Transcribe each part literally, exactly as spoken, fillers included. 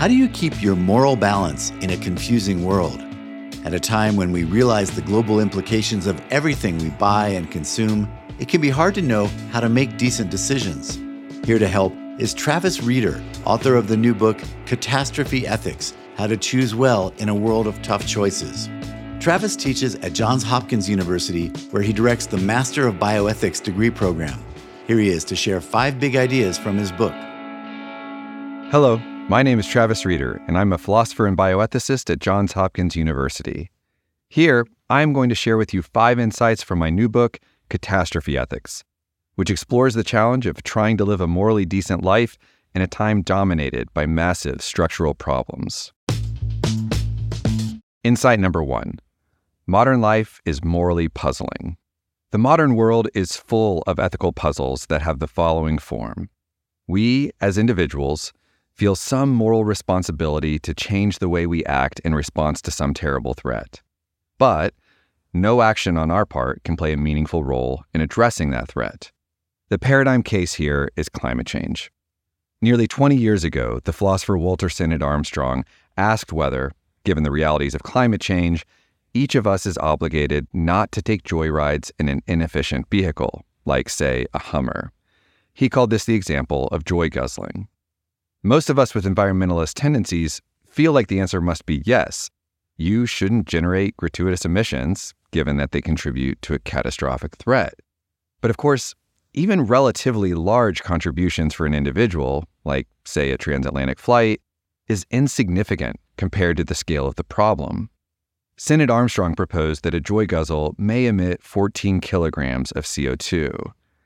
How do you keep your moral balance in a confusing world? At a time when we realize the global implications of everything we buy and consume, it can be hard to know how to make decent decisions. Here to help is Travis Rieder, author of the new book, Catastrophe Ethics: How to Choose Well in a World of Tough Choices. Travis teaches at Johns Hopkins University, where he directs the Master of Bioethics degree program. Here he is to share five big ideas from his book. Hello, my name is Travis Rieder, and I'm a philosopher and bioethicist at Johns Hopkins University. Here, I'm going to share with you five insights from my new book, Catastrophe Ethics, which explores the challenge of trying to live a morally decent life in a time dominated by massive structural problems. Insight number one. Modern life is morally puzzling. The modern world is full of ethical puzzles that have the following form. We, as individuals, feel some moral responsibility to change the way we act in response to some terrible threat. But no action on our part can play a meaningful role in addressing that threat. The paradigm case here is climate change. Nearly twenty years ago, the philosopher Walter Sinnott Armstrong asked whether, given the realities of climate change, each of us is obligated not to take joyrides in an inefficient vehicle, like, say, a Hummer. He called this the example of joy guzzling. Most of us with environmentalist tendencies feel like the answer must be yes. You shouldn't generate gratuitous emissions, given that they contribute to a catastrophic threat. But of course, even relatively large contributions for an individual, like, say, a transatlantic flight, is insignificant compared to the scale of the problem. Sinnott Armstrong proposed that a joy guzzle may emit fourteen kilograms of C O two.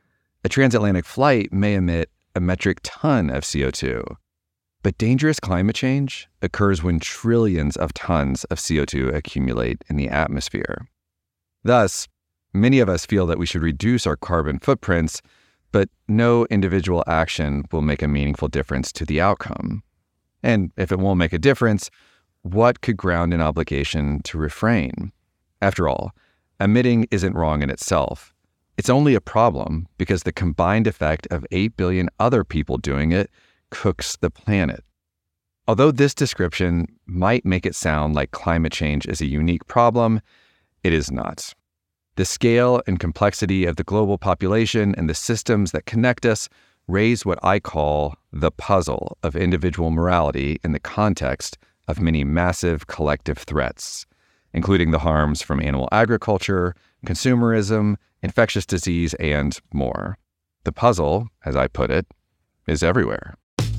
A transatlantic flight may emit a metric ton of C O two. But dangerous climate change occurs when trillions of tons of C O two accumulate in the atmosphere. Thus, many of us feel that we should reduce our carbon footprints, but no individual action will make a meaningful difference to the outcome. And if it won't make a difference, what could ground an obligation to refrain? After all, emitting isn't wrong in itself. It's only a problem because the combined effect of eight billion other people doing it cooks the planet. Although this description might make it sound like climate change is a unique problem, it is not. The scale and complexity of the global population and the systems that connect us raise what I call the puzzle of individual morality in the context of many massive collective threats, including the harms from animal agriculture, consumerism, infectious disease, and more. The puzzle, as I put it, is everywhere.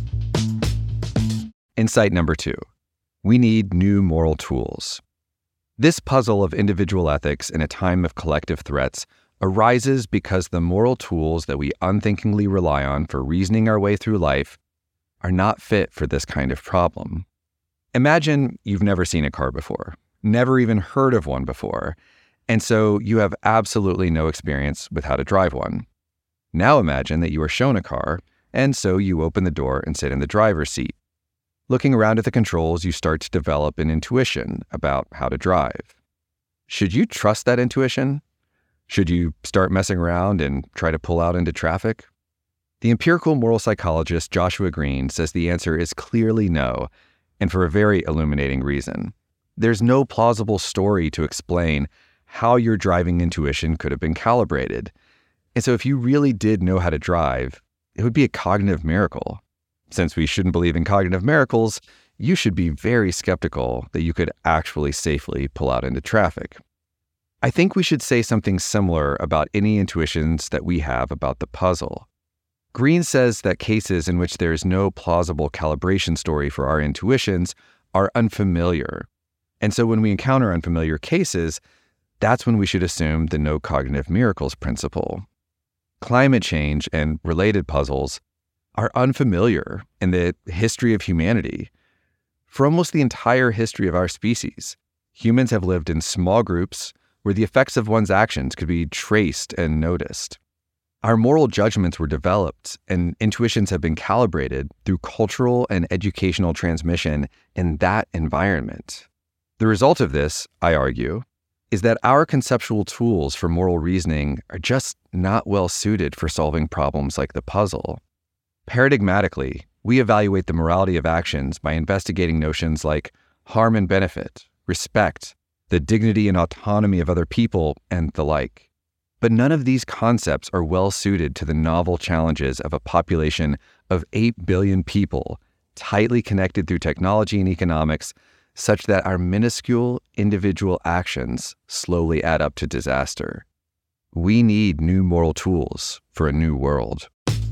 Insight number two. We need new moral tools. This puzzle of individual ethics in a time of collective threats arises because the moral tools that we unthinkingly rely on for reasoning our way through life are not fit for this kind of problem. Imagine you've never seen a car before, never even heard of one before, and so you have absolutely no experience with how to drive one. Now imagine that you are shown a car, and so you open the door and sit in the driver's seat. Looking around at the controls, you start to develop an intuition about how to drive. Should you trust that intuition? Should you start messing around and try to pull out into traffic? The empirical moral psychologist Joshua Greene says the answer is clearly no, and for a very illuminating reason. There's no plausible story to explain how your driving intuition could have been calibrated. And so if you really did know how to drive, it would be a cognitive miracle. Since we shouldn't believe in cognitive miracles, you should be very skeptical that you could actually safely pull out into traffic. I think we should say something similar about any intuitions that we have about the puzzle. Greene says that cases in which there is no plausible calibration story for our intuitions are unfamiliar. And so when we encounter unfamiliar cases, that's when we should assume the no cognitive miracles principle. Climate change and related puzzles are unfamiliar in the history of humanity. For almost the entire history of our species, humans have lived in small groups where the effects of one's actions could be traced and noticed. Our moral judgments were developed and intuitions have been calibrated through cultural and educational transmission in that environment. The result of this, I argue, is that our conceptual tools for moral reasoning are just not well suited for solving problems like the puzzle. Paradigmatically, We evaluate the morality of actions by investigating notions like harm and benefit, respect, the dignity and autonomy of other people, and the like. But none of these concepts are well suited to the novel challenges of a population of eight billion people, tightly connected through technology and economics, such that our minuscule individual actions slowly add up to disaster. We need new moral tools for a new world.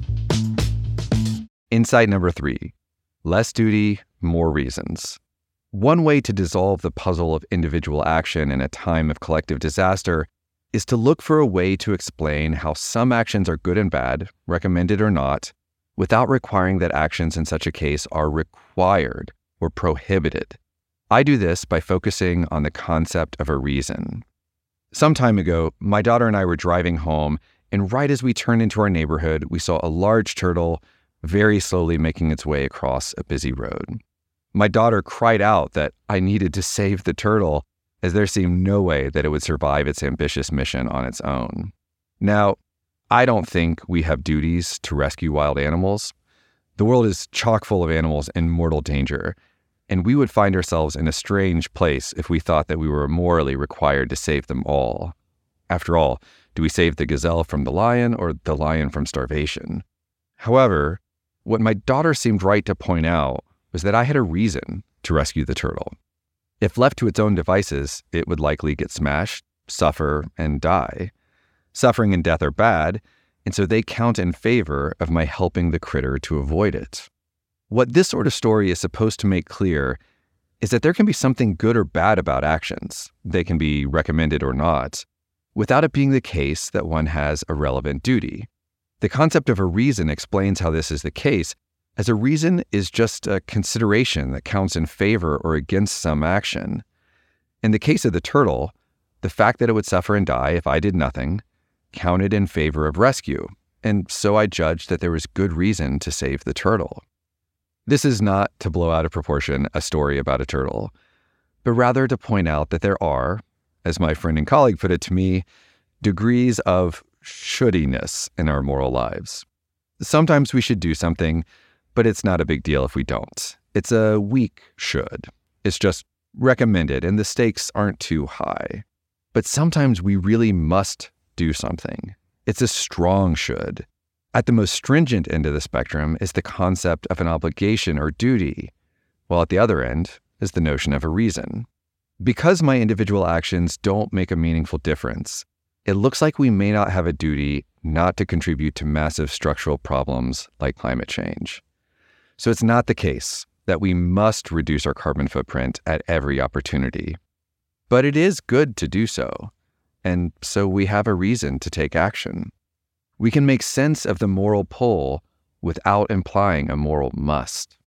Insight number three, less duty, more reasons. One way to dissolve the puzzle of individual action in a time of collective disaster is to look for a way to explain how some actions are good and bad, recommended or not, without requiring that actions in such a case are required or prohibited. I do this by focusing on the concept of a reason. Some time ago, my daughter and I were driving home, and right as we turned into our neighborhood, we saw a large turtle very slowly making its way across a busy road. My daughter cried out that I needed to save the turtle, as there seemed no way that it would survive its ambitious mission on its own. Now, I don't think we have duties to rescue wild animals. The world is chock full of animals in mortal danger, and we would find ourselves in a strange place if we thought that we were morally required to save them all. After all, do we save the gazelle from the lion or the lion from starvation? However, what my daughter seemed right to point out was that I had a reason to rescue the turtle. If left to its own devices, it would likely get smashed, suffer, and die. Suffering and death are bad, and so they count in favor of my helping the critter to avoid it. What this sort of story is supposed to make clear is that there can be something good or bad about actions, they can be recommended or not, without it being the case that one has a relevant duty. The concept of a reason explains how this is the case, as a reason is just a consideration that counts in favor or against some action. In the case of the turtle, the fact that it would suffer and die if I did nothing counted in favor of rescue, and so I judged that there was good reason to save the turtle. This is not to blow out of proportion a story about a turtle, but rather to point out that there are, as my friend and colleague put it to me, degrees of shouldiness in our moral lives. Sometimes we should do something, but it's not a big deal if we don't. It's a weak should. It's just recommended, and the stakes aren't too high. But sometimes we really must do something. It's a strong should. At the most stringent end of the spectrum is the concept of an obligation or duty, while at the other end is the notion of a reason. Because my individual actions don't make a meaningful difference, it looks like we may not have a duty not to contribute to massive structural problems like climate change. So it's not the case that we must reduce our carbon footprint at every opportunity. But it is good to do so, and so we have a reason to take action. We can make sense of the moral pull without implying a moral must.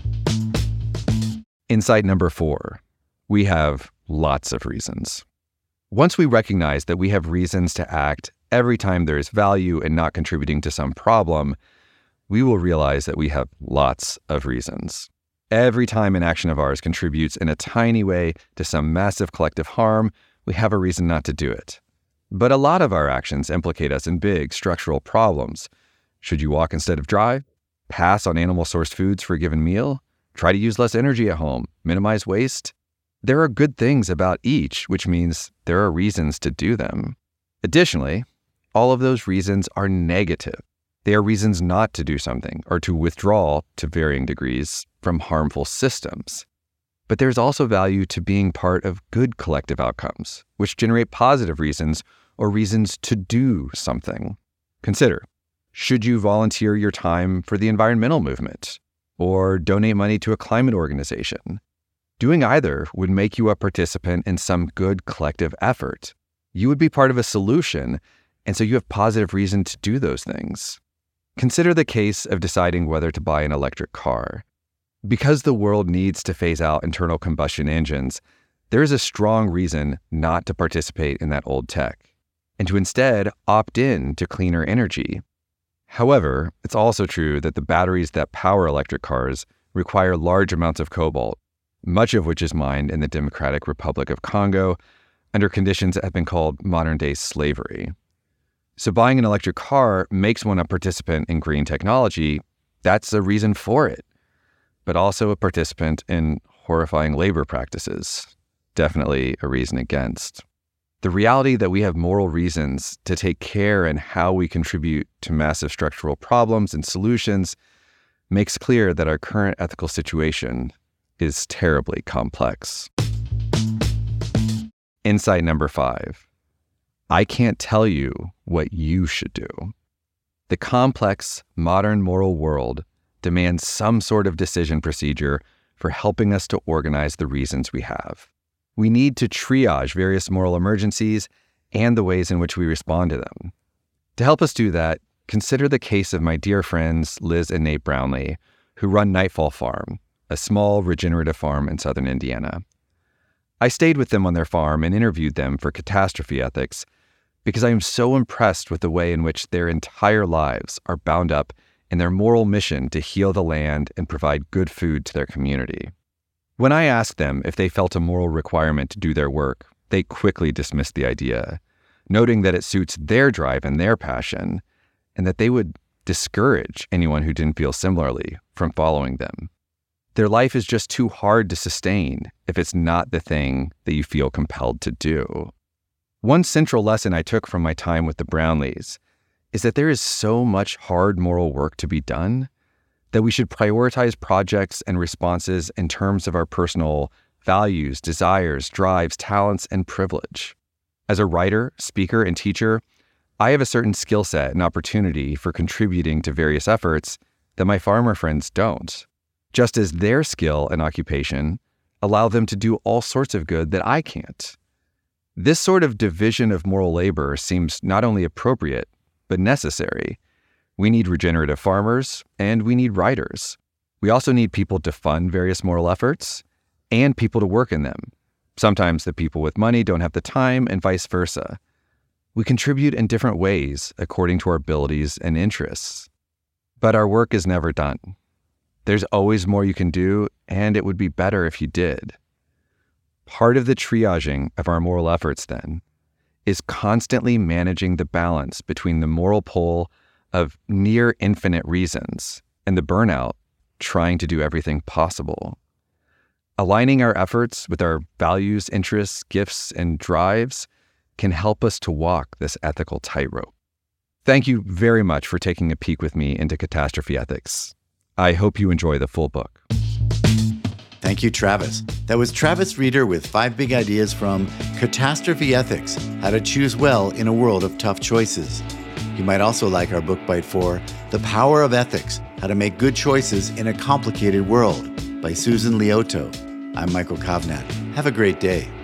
Insight number four, we have lots of reasons. Once we recognize that we have reasons to act every time there is value in not contributing to some problem, we will realize that we have lots of reasons. Every time an action of ours contributes in a tiny way to some massive collective harm, we have a reason not to do it. But a lot of our actions implicate us in big structural problems. Should you walk instead of drive? Pass on animal-sourced foods for a given meal? Try to use less energy at home? Minimize waste? There are good things about each, which means there are reasons to do them. Additionally, all of those reasons are negative. They are reasons not to do something or to withdraw, to varying degrees, from harmful systems. But there's also value to being part of good collective outcomes, which generate positive reasons or reasons to do something. Consider, should you volunteer your time for the environmental movement or donate money to a climate organization? Doing either would make you a participant in some good collective effort. You would be part of a solution, and so you have positive reason to do those things. Consider the case of deciding whether to buy an electric car. Because the world needs to phase out internal combustion engines, there is a strong reason not to participate in that old tech, and to instead opt in to cleaner energy. However, it's also true that the batteries that power electric cars require large amounts of cobalt, much of which is mined in the Democratic Republic of Congo under conditions that have been called modern-day slavery. So buying an electric car makes one a participant in green technology, That's a reason for it, but also a participant in horrifying labor practices. Definitely a reason against. The reality that we have moral reasons to take care in how we contribute to massive structural problems and solutions makes clear that our current ethical situation is terribly complex. Insight number five. I can't tell you what you should do. The complex, modern moral world demands some sort of decision procedure for helping us to organize the reasons we have. We need to triage various moral emergencies and the ways in which we respond to them. To help us do that, consider the case of my dear friends Liz and Nate Brownlee, who run Nightfall Farm, a small regenerative farm in southern Indiana. I stayed with them on their farm and interviewed them for Catastrophe Ethics because I am so impressed with the way in which their entire lives are bound up in their moral mission to heal the land and provide good food to their community. When I asked them if they felt a moral requirement to do their work, they quickly dismissed the idea, noting that it suits their drive and their passion, and that they would discourage anyone who didn't feel similarly from following them. Their life is just too hard to sustain if it's not the thing that you feel compelled to do. One central lesson I took from my time with the Brownlees is that there is so much hard moral work to be done that we should prioritize projects and responses in terms of our personal values, desires, drives, talents, and privilege. As a writer, speaker, and teacher, I have a certain skill set and opportunity for contributing to various efforts that my farmer friends don't, just as their skill and occupation allow them to do all sorts of good that I can't. This sort of division of moral labor seems not only appropriate, but necessary. We need regenerative farmers, and we need writers. We also need people to fund various moral efforts, and people to work in them. Sometimes the people with money don't have the time, and vice versa. We contribute in different ways according to our abilities and interests. But our work is never done. There's always more you can do, and it would be better if you did. Part of the triaging of our moral efforts, then, is constantly managing the balance between the moral pull of near infinite reasons and the burnout trying to do everything possible. Aligning our efforts with our values, interests, gifts, and drives can help us to walk this ethical tightrope. Thank you very much for taking a peek with me into Catastrophe Ethics. I hope you enjoy the full book. Thank you, Travis. That was Travis Reeder with five big ideas from Catastrophe Ethics, How to Choose Well in a World of Tough Choices. You might also like our book bite for The Power of Ethics, How to Make Good Choices in a Complicated World by Susan Liotto. I'm Michael Kovnat. Have a great day.